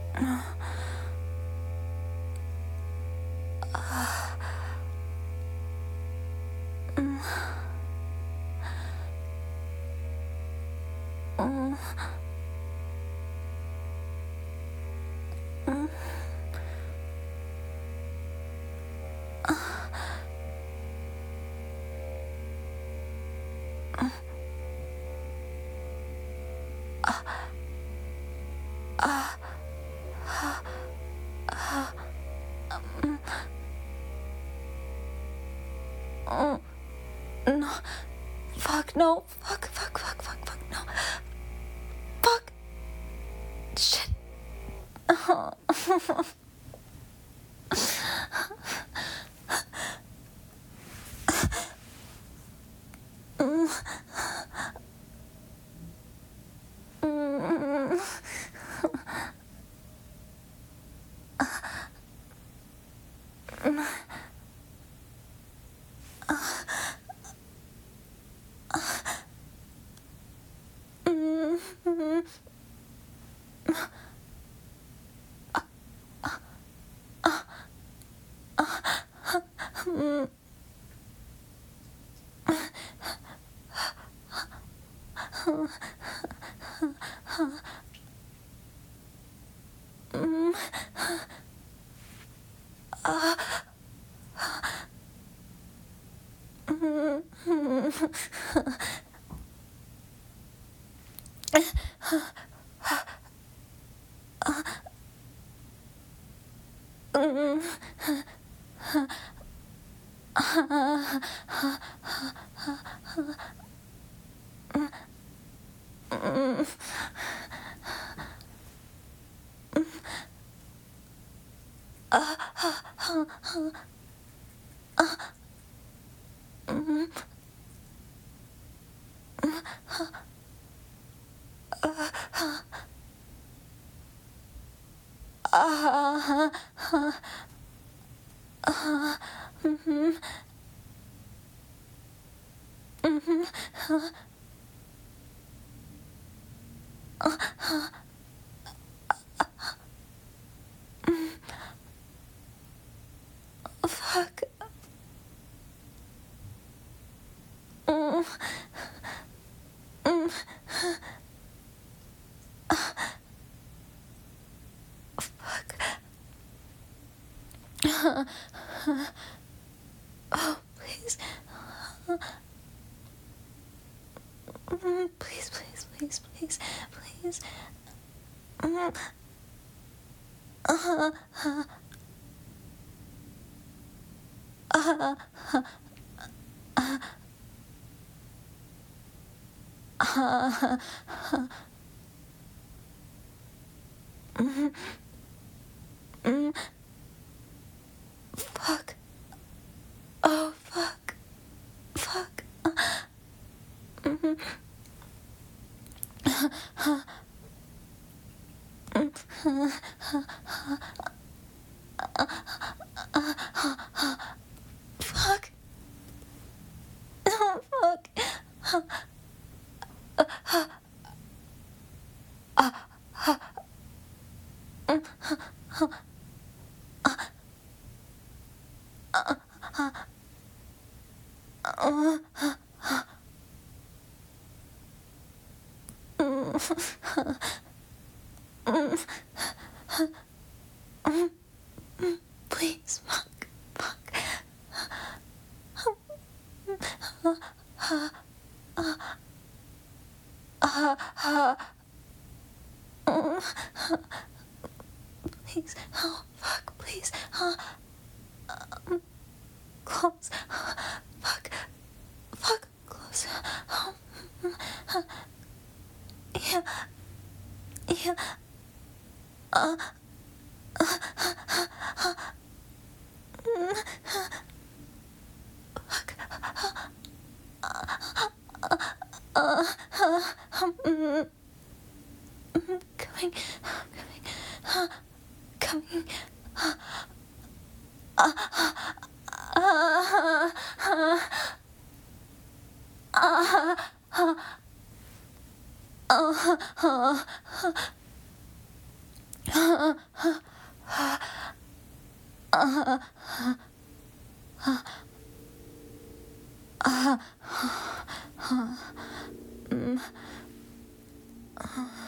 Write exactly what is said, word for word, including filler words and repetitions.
No. Fuck, no. Fuck, fuck, fuck, fuck, fuck, no. Fuck. Shit. Oh. Fuck. Mm. Mm. Fuck. Oh, please. Mm, please, please, please, please, please. Mm. Uh, uh, uh, uh, uh, uh, mm, mm, fuck. Oh, fuck. Fuck. Uh, mm, uh, uh, mm, uh, uh, uh, uh, uh, fuck. Oh, fuck. Uh, uh, uh, uh, uh, mm, uh, uh, uh, uh, uh, please, fuck, fuck. Please, oh, fuck, please. Um, close. Fuck, fuck, close. Um, yeah, yeah. Uh, fuck. Uh, um, mm, mm, coming, coming, uh, coming. Uh, uh, uh, uh, uh, uh, uh, uh, 嗯